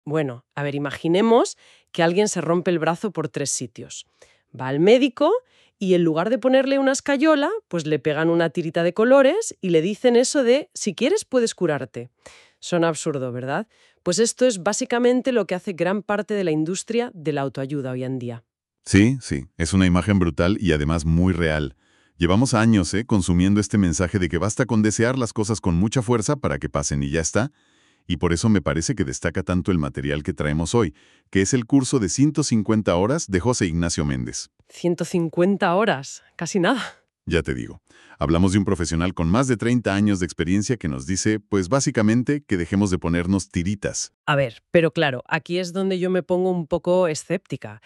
Bueno, a ver, imaginemos que alguien se rompe el brazo por 3 sitios. Va al médico y en lugar de ponerle una escayola, pues le pegan una tirita de colores y le dicen eso de si quieres puedes curarte. Suena absurdo, ¿verdad? Pues esto es básicamente lo que hace gran parte de la industria de la autoayuda hoy en día. Sí, sí, es una imagen brutal y además muy real. Llevamos años, consumiendo este mensaje de que basta con desear las cosas con mucha fuerza para que pasen y ya está. Y por eso me parece que destaca tanto el material que traemos hoy, que es el curso de 150 horas de José Ignacio Méndez. 150 horas, casi nada. Ya te digo, hablamos de un profesional con más de 30 años de experiencia que nos dice, pues básicamente, que dejemos de ponernos tiritas. A ver, pero claro, aquí es donde yo me pongo un poco escéptica.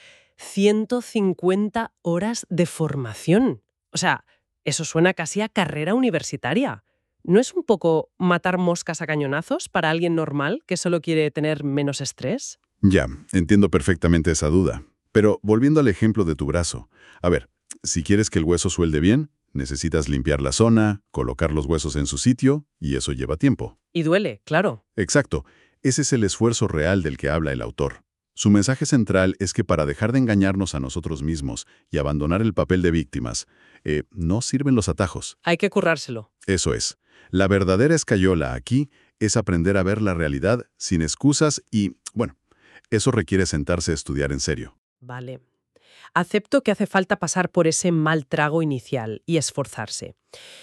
150 horas de formación. O sea, eso suena casi a carrera universitaria. ¿No es un poco matar moscas a cañonazos para alguien normal que solo quiere tener menos estrés? Ya, entiendo perfectamente esa duda. Pero volviendo al ejemplo de tu brazo, a ver, si quieres que el hueso suelde bien, necesitas limpiar la zona, colocar los huesos en su sitio, y eso lleva tiempo. Y duele, claro. Exacto, ese es el esfuerzo real del que habla el autor. Su mensaje central es que para dejar de engañarnos a nosotros mismos y abandonar el papel de víctimas, no sirven los atajos. Hay que currárselo. Eso es. La verdadera escayola aquí es aprender a ver la realidad sin excusas y, bueno, eso requiere sentarse a estudiar en serio. Vale. Acepto que hace falta pasar por ese mal trago inicial y esforzarse.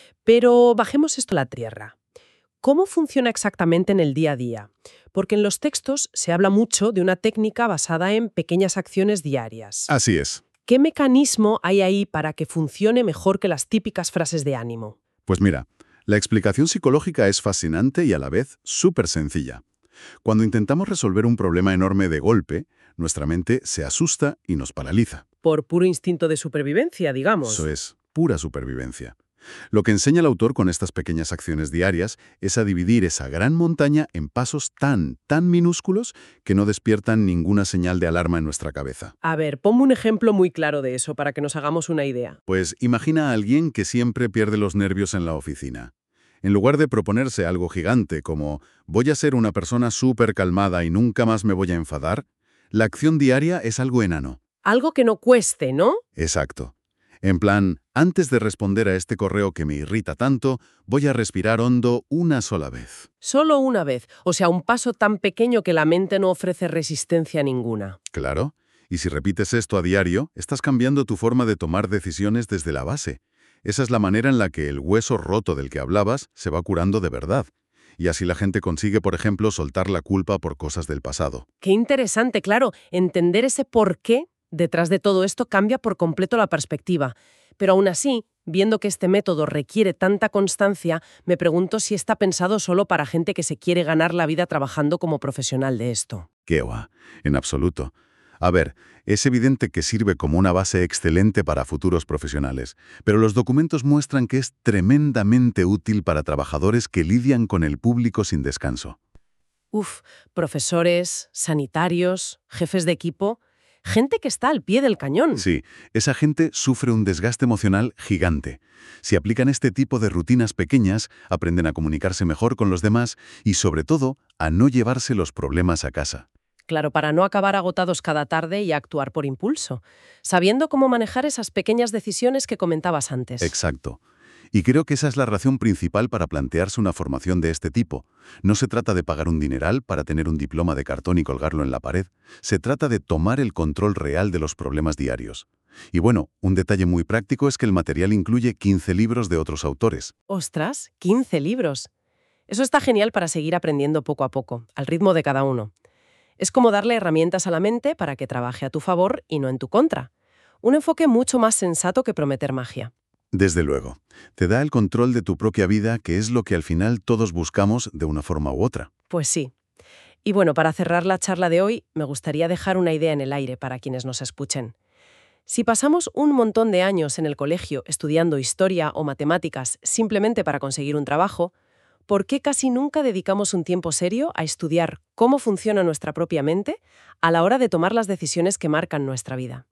Pero bajemos esto a la tierra. ¿Cómo funciona exactamente en el día a día? Porque en los textos se habla mucho de una técnica basada en pequeñas acciones diarias. Así es. ¿Qué mecanismo hay ahí para que funcione mejor que las típicas frases de ánimo? Pues mira, la explicación psicológica es fascinante y a la vez súper sencilla. Cuando intentamos resolver un problema enorme de golpe, nuestra mente se asusta y nos paraliza. Por puro instinto de supervivencia, Eso digamos. es pura supervivencia. Lo que enseña el autor con estas pequeñas acciones diarias es a dividir esa gran montaña en pasos tan minúsculos que no despiertan ninguna señal de alarma en nuestra cabeza. A ver, ponme un ejemplo muy claro de eso para que nos hagamos una idea. Pues imagina a alguien que siempre pierde los nervios en la oficina. En lugar de proponerse algo gigante como voy a ser una persona súper calmada y nunca más me voy a enfadar, la acción diaria es algo enano. Algo que no cueste, ¿no? Exacto. En plan, antes de responder a este correo que me irrita tanto, voy a respirar hondo una sola vez. Solo una vez, o sea, un paso tan pequeño que la mente no ofrece resistencia ninguna. Claro. Y si repites esto a diario, estás cambiando tu forma de tomar decisiones desde la base. Esa es la manera en la que el hueso roto del que hablabas se va curando de verdad. Y así la gente consigue, por ejemplo, soltar la culpa por cosas del pasado. Qué interesante, claro, entender ese por qué detrás de todo esto cambia por completo la perspectiva. Pero aún así, viendo que este método requiere tanta constancia, me pregunto si está pensado solo para gente que se quiere ganar la vida trabajando como profesional de esto. ¿Qué va? En absoluto. A ver, es evidente que sirve como una base excelente para futuros profesionales, pero los documentos muestran que es tremendamente útil para trabajadores que lidian con el público sin descanso. Profesores, sanitarios, jefes de equipo, gente que está al pie del cañón. Sí, esa gente sufre un desgaste emocional gigante. Si aplican este tipo de rutinas pequeñas, aprenden a comunicarse mejor con los demás y, sobre todo, a no llevarse los problemas a casa. Claro, para no acabar agotados cada tarde y actuar por impulso, sabiendo cómo manejar esas pequeñas decisiones que comentabas antes. Exacto. Y creo que esa es la razón principal para plantearse una formación de este tipo. No se trata de pagar un dineral para tener un diploma de cartón y colgarlo en la pared. Se trata de tomar el control real de los problemas diarios. Y bueno, un detalle muy práctico es que el material incluye 15 libros de otros autores. ¡Ostras! 15 libros. Eso está genial para seguir aprendiendo poco a poco, al ritmo de cada uno. Es como darle herramientas a la mente para que trabaje a tu favor y no en tu contra. Un enfoque mucho más sensato que prometer magia. Desde luego, te da el control de tu propia vida, que es lo que al final todos buscamos de una forma u otra. Pues sí. Y bueno, para cerrar la charla de hoy, me gustaría dejar una idea en el aire para quienes nos escuchen. Si pasamos un montón de años en el colegio estudiando historia o matemáticas simplemente para conseguir un trabajo, ¿por qué casi nunca dedicamos un tiempo serio a estudiar cómo funciona nuestra propia mente a la hora de tomar las decisiones que marcan nuestra vida?